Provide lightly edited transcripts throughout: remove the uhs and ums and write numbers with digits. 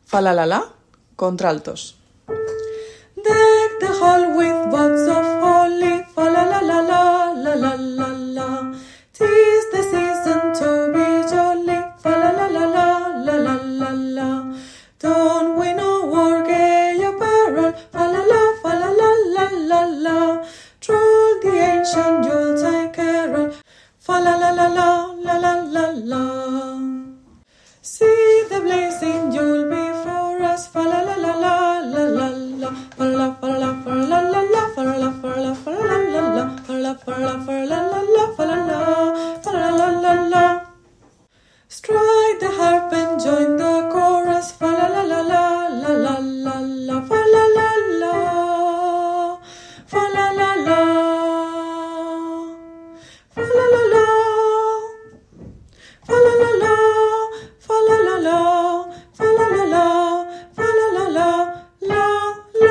Fa la la, contraltos. Deck the hall with boughs of holly, fa la la la la la la la la. 'Tis the season to be jolly, fa la la la la la la la la. Don't we know our gay apparel, fa la la la la la. Troll the ancient Yuletide carol, fa la la la la la la la la. See the blazing Yule before us, fa la la la la la la la. Fa la fa la fa la la la, fa la fa la fa la la la, fa la fa la fa la la la, fa la la fa la la la la. Strike the harp and join the chorus, fa la la la la la la la la, fa la la la, fa la la la, fa la la la, fa la la la, fa la la la, fa la la la, fa la la la, la la.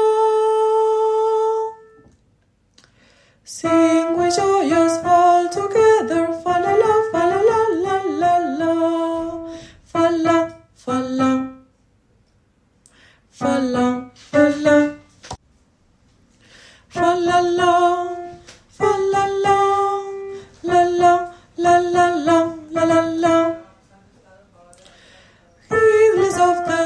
Sing we joyous all together, fa la la la la la la. Fa la fa la, fa la fa la, fa la la, fa la la, la la la la la la la la. Heedless of the